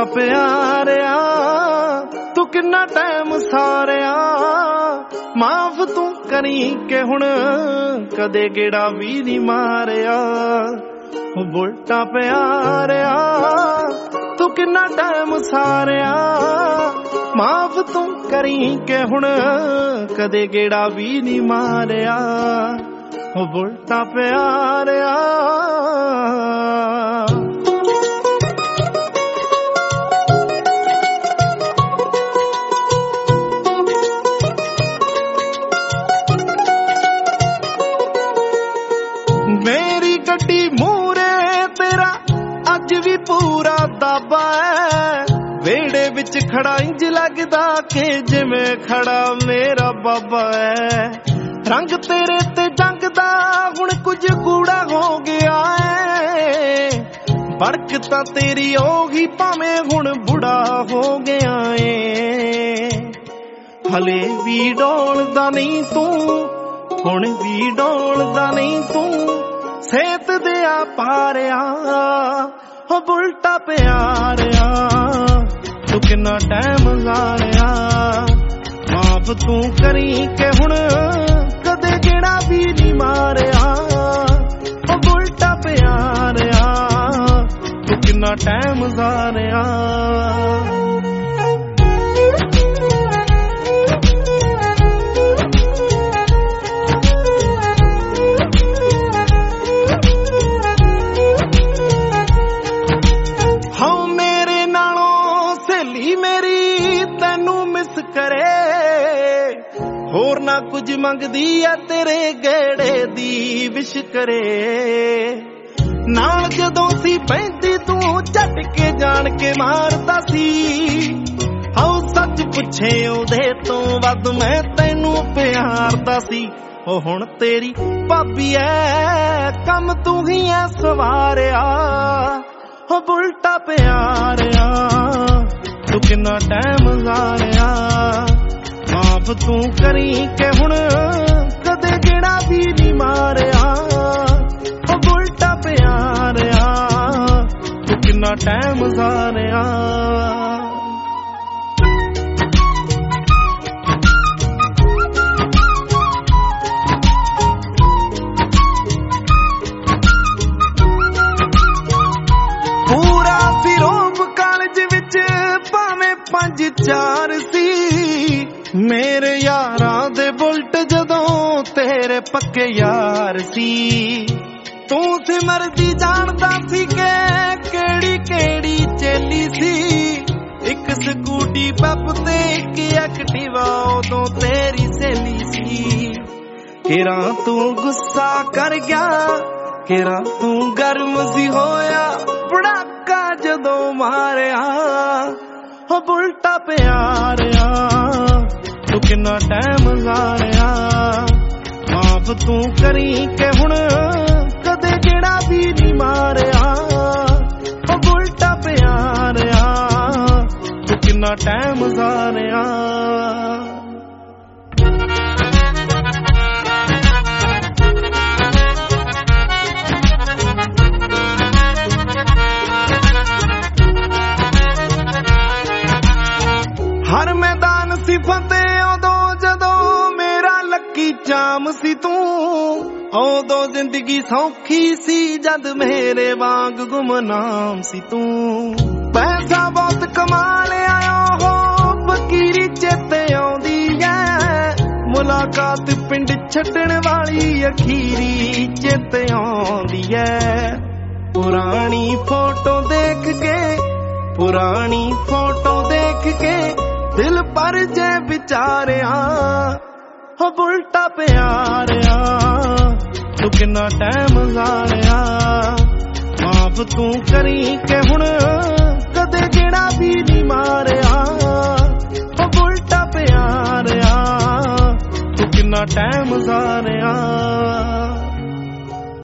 बुलटा प्यारिया तू किन्ना टाइम सारिया माफ तू करी के हुण कदे गेड़ा भी नहीं मारिया बुलटा प्यारिया तू किन्ना टाइम सारिया माफ तू करी के हुण कदे गेड़ा भी नहीं मारिया बुलटा प्यारिया मेरी गड्डी मूरे तेरा अज भी पूरा दाबा है वेड़े विच खड़ा इंज लगदा के जिवें खड़ा मेरा बाबा है रंग तेरे ते जंग दा हुण कुछ कूड़ा हो गया है बरकतां तेरी ओही भावें हुण बुढ़ा हो गया है हले भी डोलदा नहीं तू हुण भी डोलदा नहीं तू सेहत दिया पारिया बुलटा प्यारिया तू किन्ना टाइम गारिया माफ तू करी के हुण कदे गेड़ा भी नहीं मारिया बुलटा प्यारिया तू किन्ना टाइम गारिया होर ना कुछ मंगदी है तेरे गेड़े दी विश करे नाल जदों सी पैंदी तू झट के जान के मारदा सी हाउ सच पुछे ओदे तो वध मैं तैनू प्यारदा सी ओ हुण तेरी भाभी ऐ कम तू ही ऐ सवारिया ओ बुलटा प्यारिया तू किन्ना टाइम गारिया माफ तू करी के हुण कदे गेड़ा भी नहीं मारिया बुलटा प्यारिया तू किन्ना टाइम सारिया पूरा सिरोप कालज विच भावें 5-4 सी मेरे यारां दे बुलट जदों तेरे पक्के यार सी तू सिमरदी जानदा सी के केड़ी केड़ी चेली सी एक स्कूटी पप ते एक एक्टिवा उदों तेरी सहेली सी केरा तू गुस्सा कर गया केरा तू गर्म सी होया पड़ाका जदों मारिया बुलटा प्यारिया तू किन्ना टाइम गारिया माफ तू करी के हुण कदे गेड़ा भी नहीं मारिया बुलटा प्यारिया तू किन्ना टाइम गारिया हर मैदान सी फतेह उदों जदों मेरा लक्की जाम सी तू उदों जिंदगी सौखी सी जद मेरे वांग गुमनाम सी तू पैसा बहुत कमा लिया हो फकीरी चेते आउंदी है मुलाकात पिंड छड्डण वाली अखीरी चेते आउंदी है पुरानी फोटो देख के दिल पर जे विचारिया बुलटा प्यारिया तू किन्ना टाइम गारिया माफ तू करी के हुण कदे गेड़ा भी नहीं मारिया बुलटा प्यारिया तू किन्ना टाइम गारिया